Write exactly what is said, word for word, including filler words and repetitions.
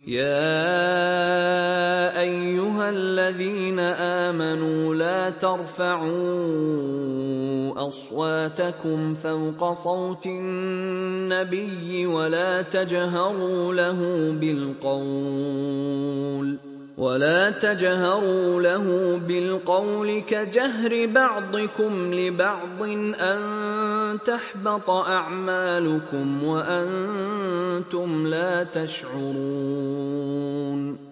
يا أيها الذين آمنوا لا ترفعوا أصواتكم فوق صوت النبي ولا تجهروا له بالقول ولا تجهروا له بالقول كجهر بعضكم لبعض أن تحبط أعمالكم وأنتم لا تشعرون